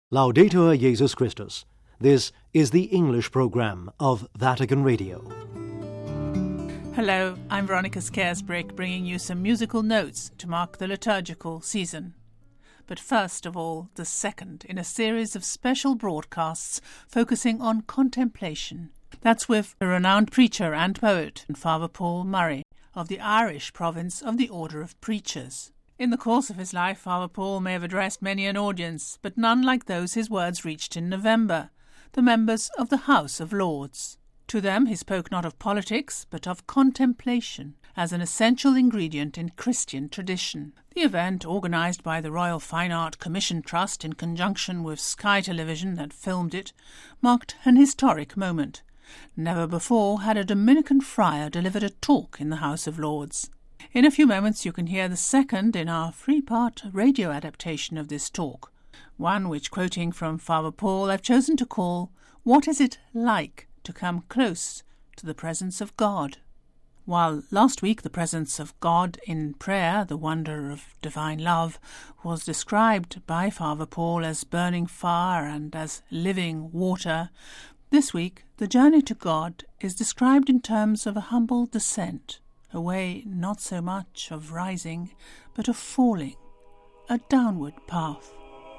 Laudetur Jesus Christus. This is the English programme of Vatican Radio. Hello, I'm Veronica Scaresbrick, bringing you some musical notes to mark the liturgical season. But first of all, the second in a series of special broadcasts focusing on contemplation. That's with a renowned preacher and poet, Father Paul Murray, of the Irish province of the Order of Preachers. In the course of his life, Father Paul may have addressed many an audience, but none like those his words reached in November, the members of the House of Lords. To them he spoke not of politics, but of contemplation, as an essential ingredient in Christian tradition. The event, organised by the Royal Fine Art Commission Trust in conjunction with Sky Television that filmed it, marked an historic moment. Never before had a Dominican friar delivered a talk in the House of Lords. In a few moments you can hear the second in our three-part radio adaptation of this talk, one which, quoting from Father Paul, I've chosen to call, "What is it like to come close to the presence of God?" While last week the presence of God in prayer, the wonder of divine love, was described by Father Paul as burning fire and as living water, this week the journey to God is described in terms of a humble descent, a way not so much of rising, but of falling, a downward path.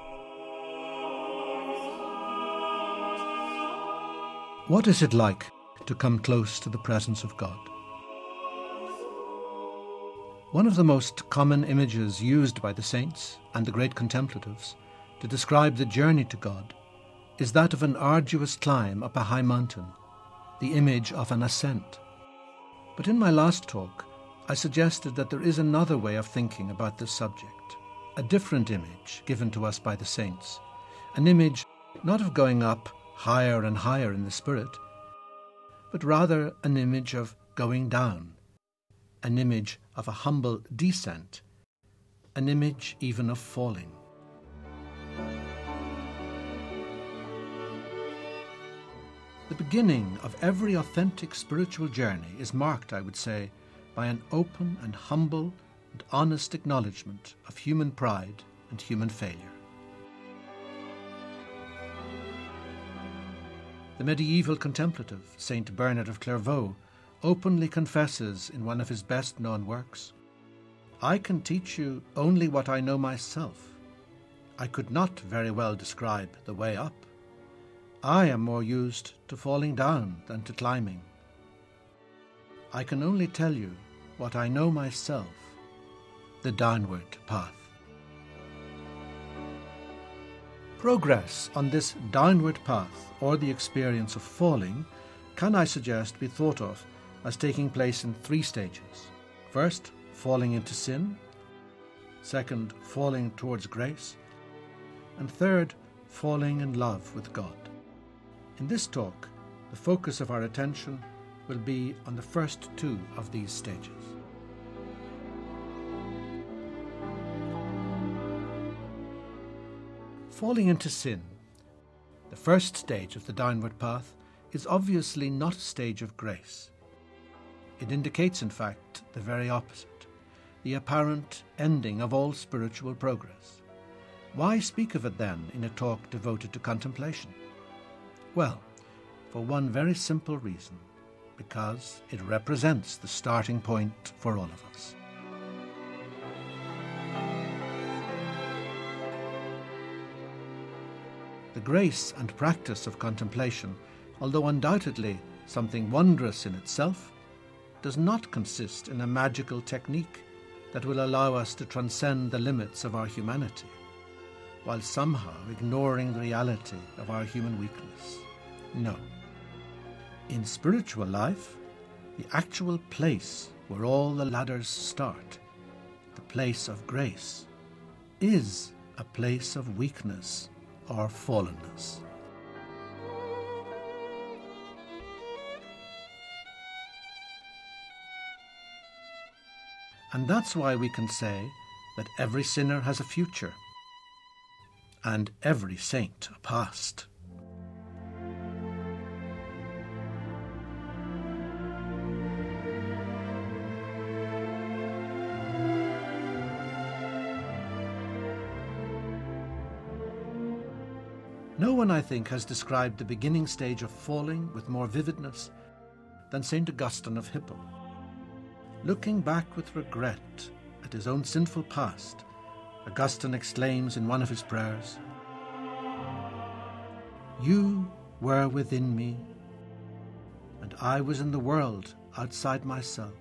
What is it like to come close to the presence of God? One of the most common images used by the saints and the great contemplatives to describe the journey to God is that of an arduous climb up a high mountain, the image of an ascent. But in my last talk, I suggested that there is another way of thinking about this subject, a different image given to us by the saints, an image not of going up higher and higher in the spirit, but rather an image of going down, an image of a humble descent, an image even of falling. The beginning of every authentic spiritual journey is marked, I would say, by an open and humble and honest acknowledgement of human pride and human failure. The medieval contemplative, Saint Bernard of Clairvaux, openly confesses in one of his best-known works, "I can teach you only what I know myself. I could not very well describe the way up. I am more used to falling down than to climbing. I can only tell you what I know myself, the downward path." Progress on this downward path, or the experience of falling, can, I suggest, be thought of as taking place in three stages. First, falling into sin. Second, falling towards grace. And third, falling in love with God. In this talk, the focus of our attention will be on the first two of these stages. Falling into sin, the first stage of the downward path, is obviously not a stage of grace. It indicates, in fact, the very opposite, the apparent ending of all spiritual progress. Why speak of it then in a talk devoted to contemplation? Well, for one very simple reason, because it represents the starting point for all of us. The grace and practice of contemplation, although undoubtedly something wondrous in itself, does not consist in a magical technique that will allow us to transcend the limits of our humanity, while somehow ignoring the reality of our human weakness. No. In spiritual life, the actual place where all the ladders start, the place of grace, is a place of weakness or fallenness. And that's why we can say that every sinner has a future and every saint a past. No one, I think, has described the beginning stage of falling with more vividness than St. Augustine of Hippo. Looking back with regret at his own sinful past, Augustine exclaims in one of his prayers, "You were within me, and I was in the world outside myself.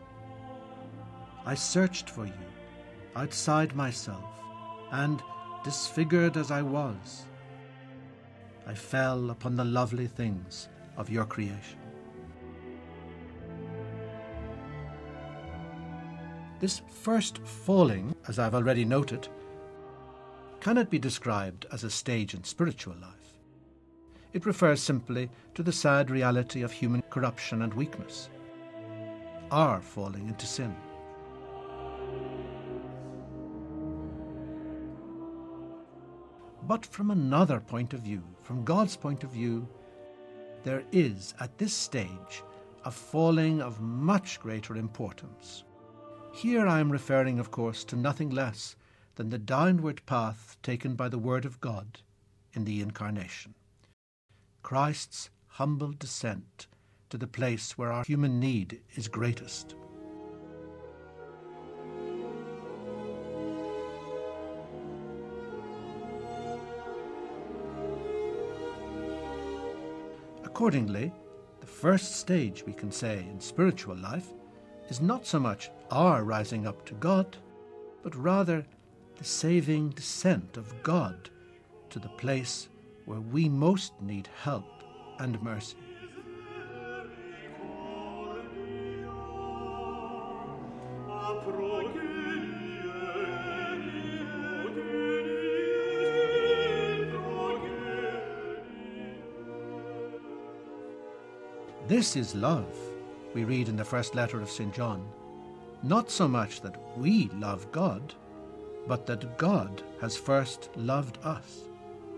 I searched for you outside myself, and, disfigured as I was, I fell upon the lovely things of your creation." This first falling, as I've already noted, cannot be described as a stage in spiritual life. It refers simply to the sad reality of human corruption and weakness, our falling into sin. But from another point of view, from God's point of view, there is, at this stage, a falling of much greater importance. Here I am referring, of course, to nothing less than the downward path taken by the Word of God in the Incarnation. Christ's humble descent to the place where our human need is greatest. Accordingly, the first stage, we can say, in spiritual life is not so much our rising up to God, but rather the saving descent of God to the place where we most need help and mercy. This is love, we read in the first letter of St. John, not so much that we love God, but that God has first loved us.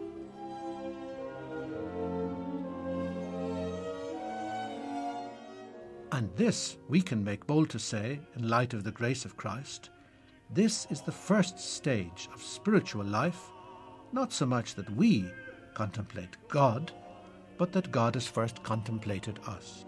And this we can make bold to say, in light of the grace of Christ, this is the first stage of spiritual life, not so much that we contemplate God, but that God has first contemplated us.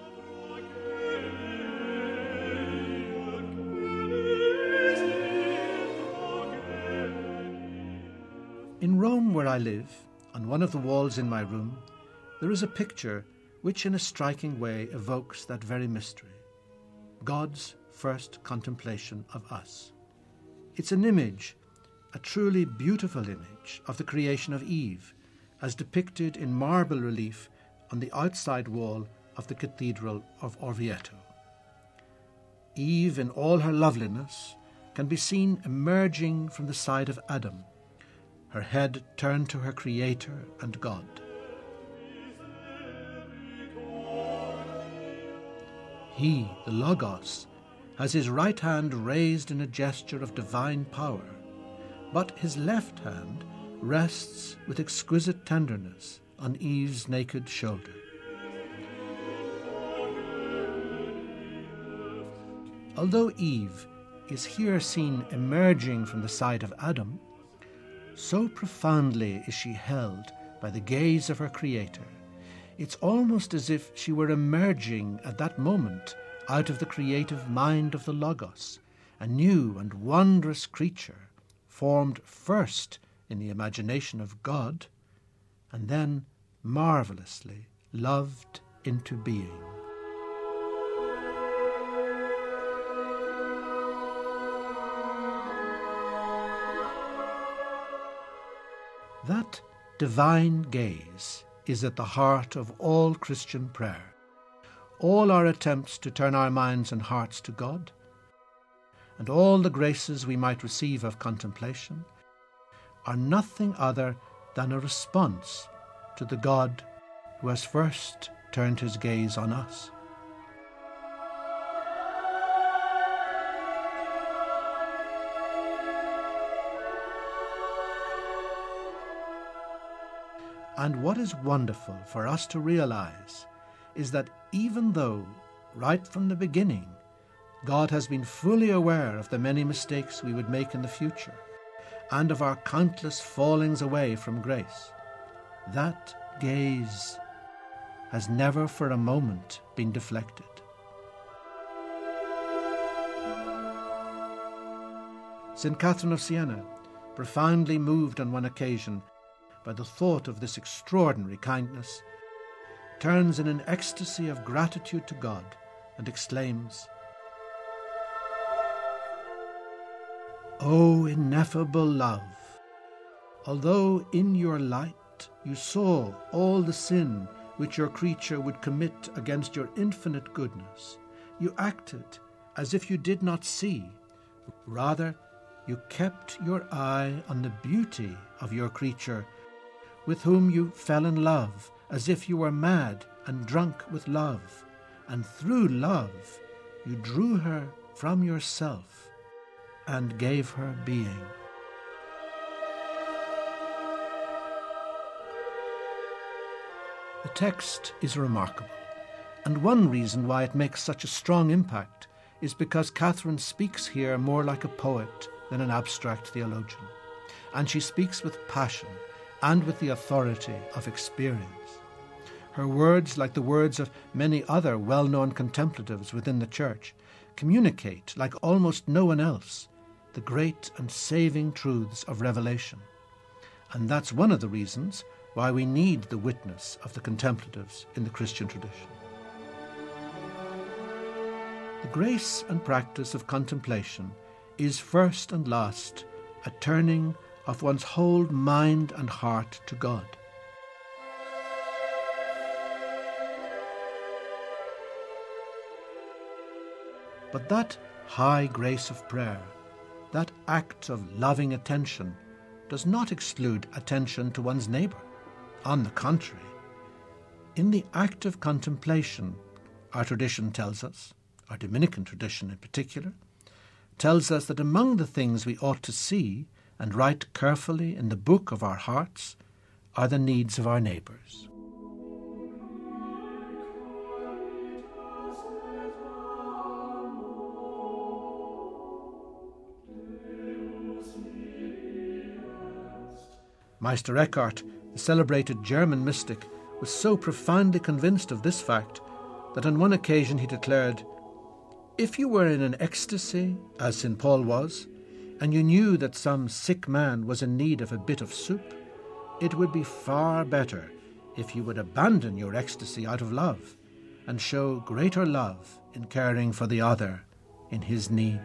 In Rome, where I live, on one of the walls in my room, there is a picture which in a striking way evokes that very mystery, God's first contemplation of us. It's an image, a truly beautiful image, of the creation of Eve, as depicted in marble relief on the outside wall of the Cathedral of Orvieto. Eve, in all her loveliness, can be seen emerging from the side of Adam, her head turned to her Creator and God. He, the Logos, has his right hand raised in a gesture of divine power, but his left hand rests with exquisite tenderness on Eve's naked shoulder. Although Eve is here seen emerging from the side of Adam, so profoundly is she held by the gaze of her Creator, it's almost as if she were emerging at that moment out of the creative mind of the Logos, a new and wondrous creature, formed first in the imagination of God, and then marvellously loved into being. That divine gaze is at the heart of all Christian prayer, all our attempts to turn our minds and hearts to God, and all the graces we might receive of contemplation are nothing other than a response to the God who has first turned his gaze on us. And what is wonderful for us to realize is that even though, right from the beginning, God has been fully aware of the many mistakes we would make in the future, and of our countless fallings away from grace, that gaze has never for a moment been deflected. St. Catherine of Siena, profoundly moved on one occasion by the thought of this extraordinary kindness, turns in an ecstasy of gratitude to God and exclaims, "O ineffable love, although in your light you saw all the sin which your creature would commit against your infinite goodness, you acted as if you did not see. Rather, you kept your eye on the beauty of your creature, with whom you fell in love, as if you were mad and drunk with love, and through love you drew her from yourself and gave her being." The text is remarkable, and one reason why it makes such a strong impact is because Catherine speaks here more like a poet than an abstract theologian, and she speaks with passion and with the authority of experience. Her words, like the words of many other well-known contemplatives within the Church, communicate, like almost no one else, the great and saving truths of revelation. And that's one of the reasons why we need the witness of the contemplatives in the Christian tradition. The grace and practice of contemplation is first and last a turning of one's whole mind and heart to God. But that high grace of prayer, that act of loving attention, does not exclude attention to one's neighbour. On the contrary, in the act of contemplation, our tradition tells us, our Dominican tradition in particular, tells us that among the things we ought to see and write carefully in the book of our hearts are the needs of our neighbours. Meister Eckhart, the celebrated German mystic, was so profoundly convinced of this fact that on one occasion he declared, "If you were in an ecstasy, as St. Paul was, and you knew that some sick man was in need of a bit of soup, it would be far better if you would abandon your ecstasy out of love and show greater love in caring for the other in his need."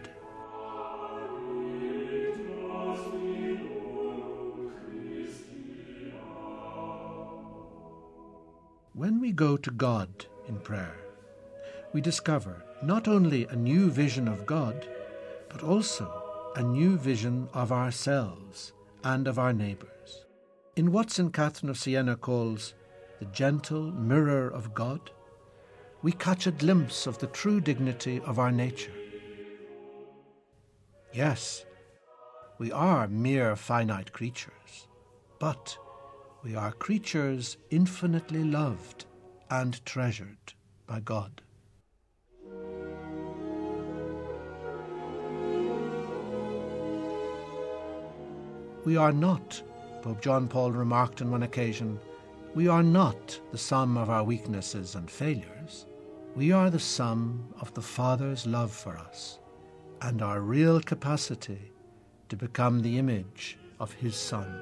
When we go to God in prayer, we discover not only a new vision of God, but also a new vision of ourselves and of our neighbours. In what St. Catherine of Siena calls the gentle mirror of God, we catch a glimpse of the true dignity of our nature. Yes, we are mere finite creatures, but we are creatures infinitely loved and treasured by God. We are not, Pope John Paul remarked on one occasion, we are not the sum of our weaknesses and failures. We are the sum of the Father's love for us and our real capacity to become the image of His Son.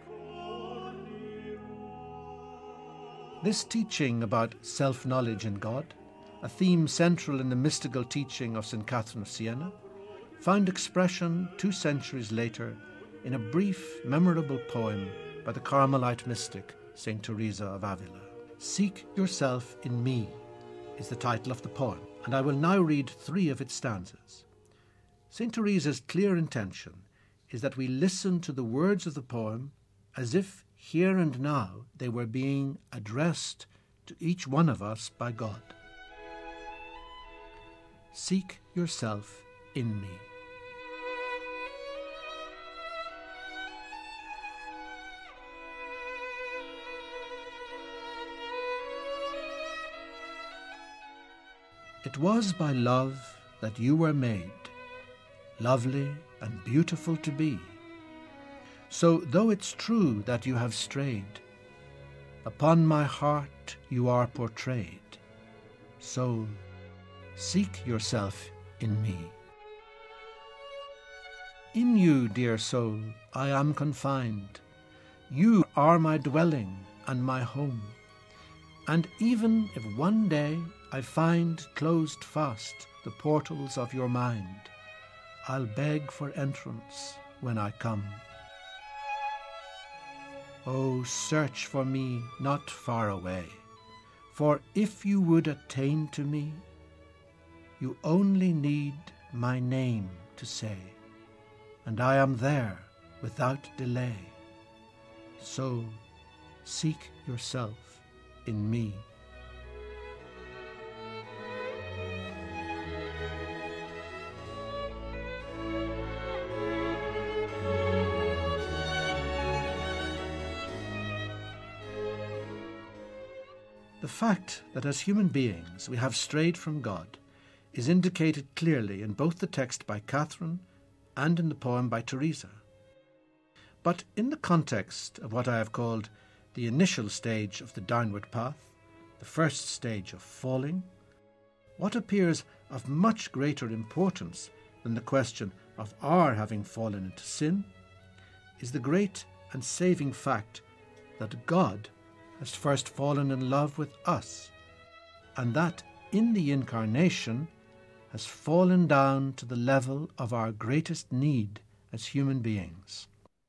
This teaching about self-knowledge in God, a theme central in the mystical teaching of St. Catherine of Siena, found expression 2 centuries later in a brief, memorable poem by the Carmelite mystic St. Teresa of Avila. "Seek yourself in me" is the title of the poem, and I will now read 3 of its stanzas. St. Teresa's clear intention is that we listen to the words of the poem as if here and now they were being addressed to each one of us by God. Seek yourself in me. It was by love that you were made, lovely and beautiful to be. So though it's true that you have strayed, Upon my heart you are portrayed. Soul, seek yourself in me. In you, dear soul, I am confined. You are my dwelling and my home. And even if one day I find closed fast the portals of your mind, I'll beg for entrance when I come. Oh, search for me not far away, for if you would attain to me, you only need my name to say, and I am there without delay. So seek yourself in me. The fact that as human beings we have strayed from God is indicated clearly in both the text by Catherine and in the poem by Teresa. But in the context of what I have called the initial stage of the downward path, the first stage of falling, what appears of much greater importance than the question of our having fallen into sin is the great and saving fact that God has first fallen in love with us, and that in the Incarnation has fallen down to the level of our greatest need as human beings.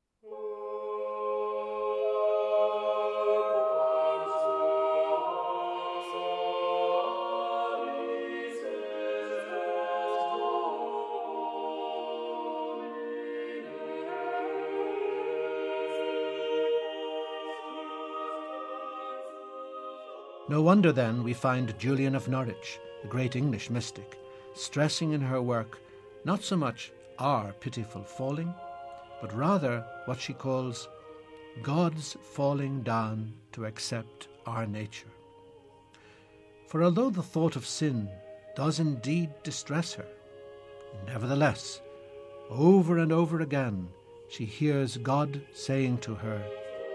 No wonder then we find Julian of Norwich, the great English mystic, stressing in her work not so much our pitiful falling, but rather what she calls God's falling down to accept our nature. For although the thought of sin does indeed distress her, nevertheless, over and over again, she hears God saying to her,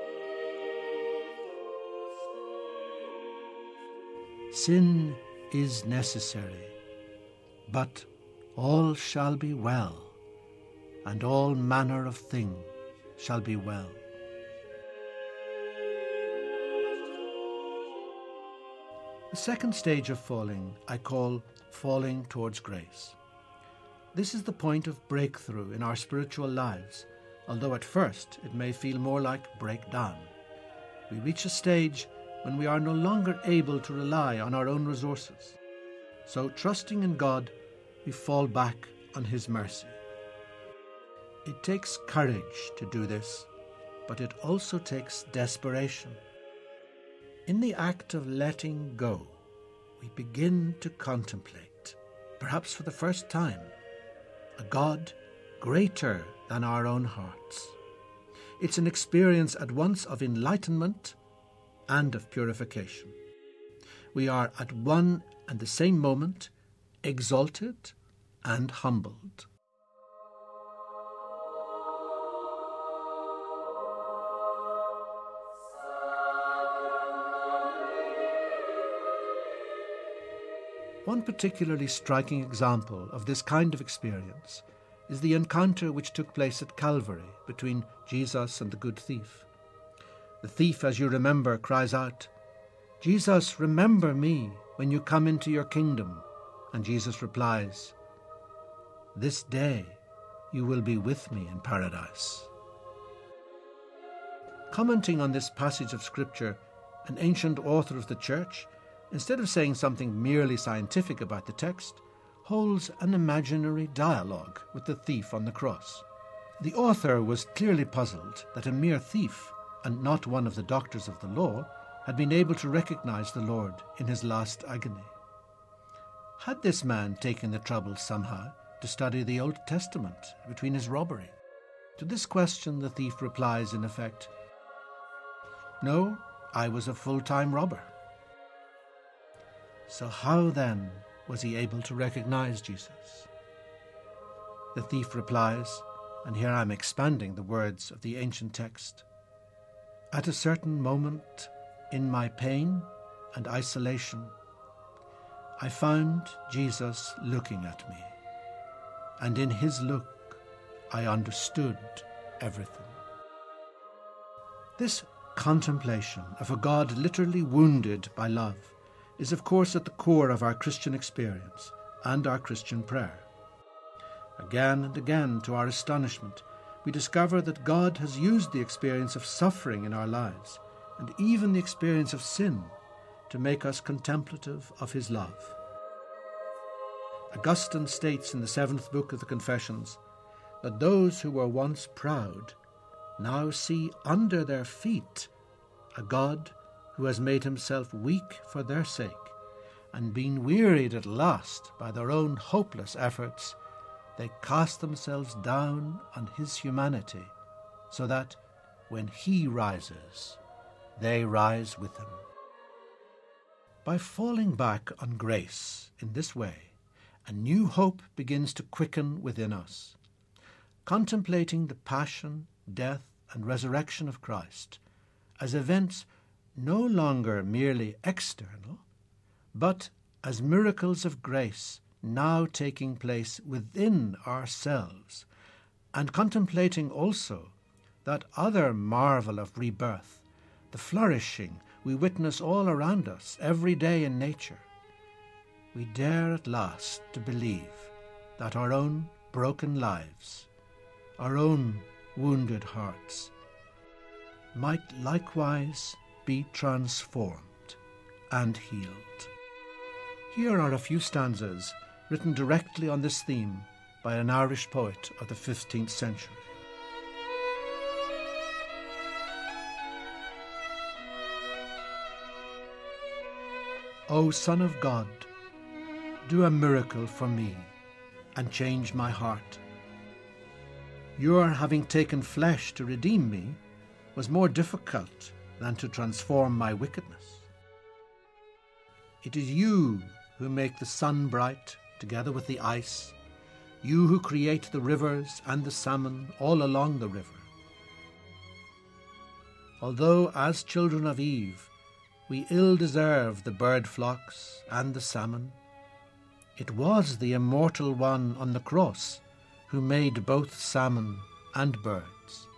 "Sin is necessary, but all shall be well, and all manner of thing shall be well." The second stage of falling I call falling towards grace. This is the point of breakthrough in our spiritual lives, although at first it may feel more like breakdown. We reach a stage when we are no longer able to rely on our own resources. So, trusting in God, we fall back on His mercy. It takes courage to do this, but it also takes desperation. In the act of letting go, we begin to contemplate, perhaps for the first time, a God greater than our own hearts. It's an experience at once of enlightenment and of purification. We are at one and the same moment exalted and humbled. One particularly striking example of this kind of experience is the encounter which took place at Calvary between Jesus and the good thief. The thief, as you remember, cries out, "Jesus, remember me when you come into your kingdom." And Jesus replies, "This day you will be with me in paradise." Commenting on this passage of Scripture, an ancient author of the Church, instead of saying something merely scientific about the text, holds an imaginary dialogue with the thief on the cross. The author was clearly puzzled that a mere thief, and not one of the doctors of the law, had been able to recognize the Lord in his last agony. Had this man taken the trouble somehow to study the Old Testament between his robbery? To this question the thief replies in effect, "No, I was a full-time robber." So how then was he able to recognize Jesus? The thief replies, and here I'm expanding the words of the ancient text, "At a certain moment in my pain and isolation, I found Jesus looking at me, and in his look I understood everything. This contemplation of a God literally wounded by love is of course at the core of our Christian experience and our Christian prayer. Again and again, to our astonishment, we discover that God has used the experience of suffering in our lives, and even the experience of sin, to make us contemplative of his love. Augustine states in the 7th book of the Confessions that those who were once proud now see under their feet a God who has made himself weak for their sake, and being wearied at last by their own hopeless efforts, they cast themselves down on his humanity, so that when he rises, they rise with him. By falling back on grace in this way, a new hope begins to quicken within us. Contemplating the passion, death, and resurrection of Christ as events no longer merely external, but as miracles of grace now taking place within ourselves, and contemplating also that other marvel of rebirth, the flourishing we witness all around us every day in nature, we dare at last to believe that our own broken lives, our own wounded hearts, might likewise be transformed and healed. Here are a few stanzas written directly on this theme by an Irish poet of the 15th century. O Son of God, do a miracle for me and change my heart. Your having taken flesh to redeem me was more difficult than to transform my wickedness. It is you who make the sun bright together with the ice, you who create the rivers and the salmon all along the river. Although as children of Eve we ill deserve the bird flocks and the salmon, it was the immortal one on the cross who made both salmon and birds.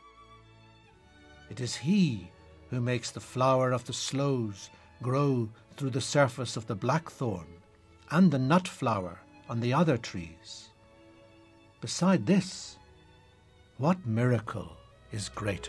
It is he who makes the flower of the sloes grow through the surface of the blackthorn and the nut flower on the other trees. Beside this, what miracle is greater?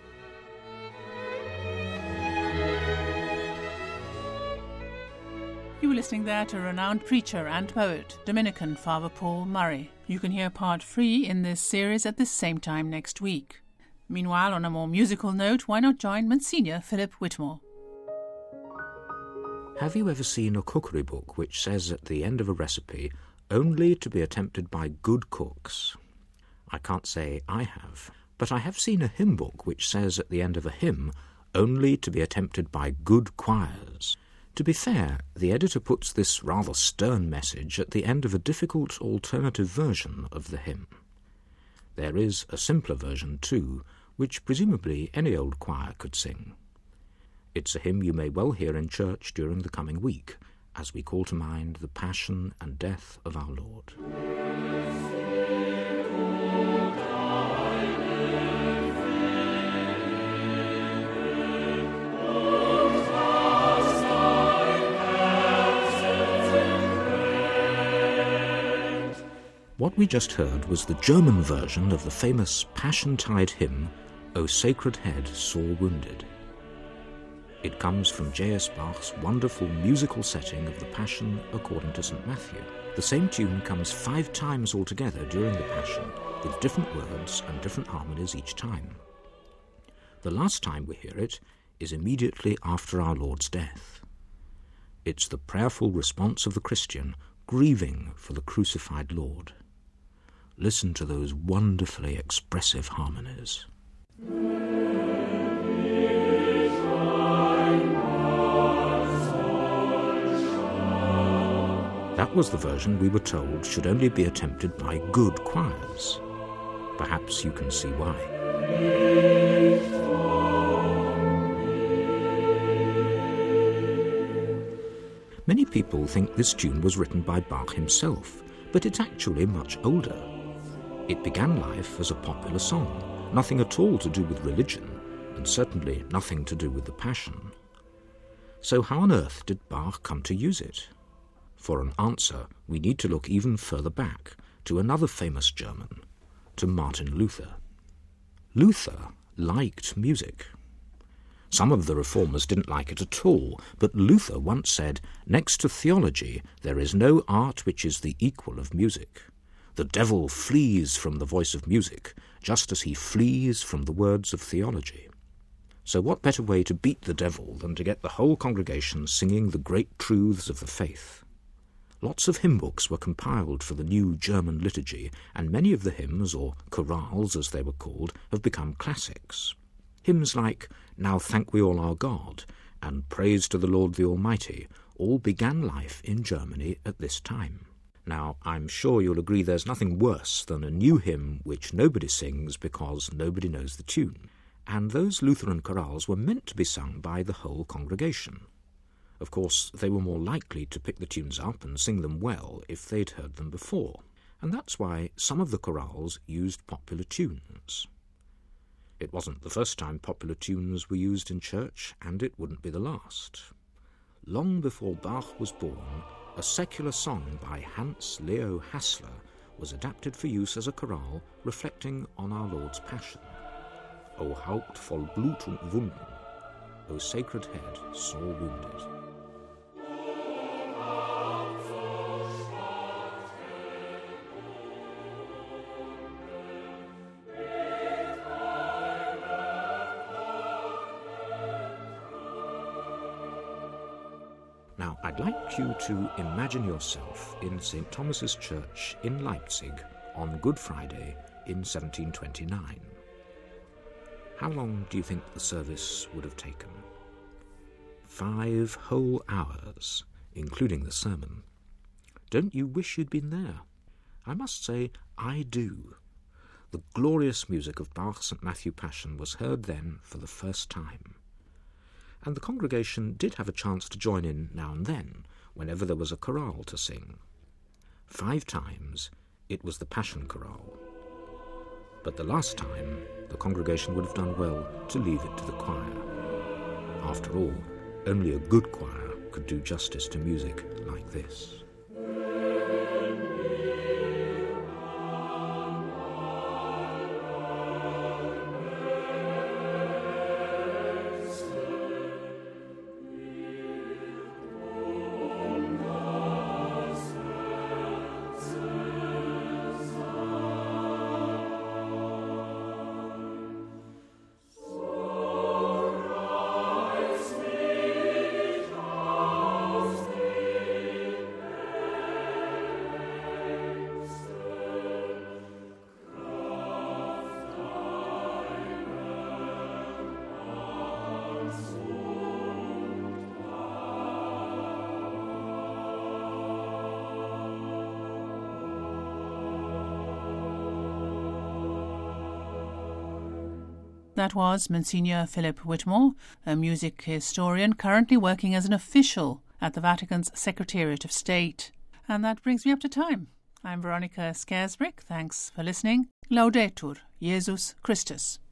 You were listening there to renowned preacher and poet, Dominican Father Paul Murray. You can hear part 3 in this series at the same time next week. Meanwhile, on a more musical note, why not join Monsignor Philip Whitmore? Have you ever seen a cookery book which says at the end of a recipe, only to be attempted by good cooks? I can't say I have, but I have seen a hymn book which says at the end of a hymn, only to be attempted by good choirs. To be fair, the editor puts this rather stern message at the end of a difficult alternative version of the hymn. There is a simpler version too, which presumably any old choir could sing. It's a hymn you may well hear in church during the coming week, as we call to mind the passion and death of our Lord. What we just heard was the German version of the famous Passiontide hymn, O Sacred Head Sore Wounded. It comes from J.S. Bach's wonderful musical setting of the Passion according to St. Matthew. The same tune comes 5 times altogether during the Passion, with different words and different harmonies each time. The last time we hear it is immediately after our Lord's death. It's the prayerful response of the Christian, grieving for the crucified Lord. Listen to those wonderfully expressive harmonies. That was the version we were told should only be attempted by good choirs. Perhaps you can see why. Many people think this tune was written by Bach himself, but it's actually much older. It began life as a popular song, nothing at all to do with religion, and certainly nothing to do with the Passion. So how on earth did Bach come to use it? For an answer, we need to look even further back, to another famous German, to Martin Luther. Luther liked music. Some of the reformers didn't like it at all, but Luther once said, "Next to theology, there is no art which is the equal of music. The devil flees from the voice of music, just as he flees from the words of theology." So what better way to beat the devil than to get the whole congregation singing the great truths of the faith? Lots of hymn books were compiled for the new German liturgy, and many of the hymns, or chorales as they were called, have become classics. Hymns like "Now Thank We All Our God" and "Praise to the Lord the Almighty" all began life in Germany at this time. Now, I'm sure you'll agree there's nothing worse than a new hymn which nobody sings because nobody knows the tune. And those Lutheran chorales were meant to be sung by the whole congregation. Of course, they were more likely to pick the tunes up and sing them well if they'd heard them before, and that's why some of the chorales used popular tunes. It wasn't the first time popular tunes were used in church, and it wouldn't be the last. Long before Bach was born, a secular song by Hans Leo Hassler was adapted for use as a chorale reflecting on our Lord's Passion. O Haupt voll Blut und Wunden, O sacred head sore wounded. Now, I'd like you to imagine yourself in St. Thomas's Church in Leipzig on Good Friday in 1729. How long do you think the service would have taken? 5 whole hours, including the sermon. Don't you wish you'd been there? I must say, I do. The glorious music of Bach's St. Matthew Passion was heard then for the first time. And the congregation did have a chance to join in now and then, whenever there was a chorale to sing. 5 times it was the Passion Chorale. But the last time, the congregation would have done well to leave it to the choir. After all, only a good choir could do justice to music like this. That was Monsignor Philip Whitmore, a music historian currently working as an official at the Vatican's Secretariat of State. And that brings me up to time. I'm Veronica Scarisbrick. Thanks for listening. Laudetur Jesus Christus.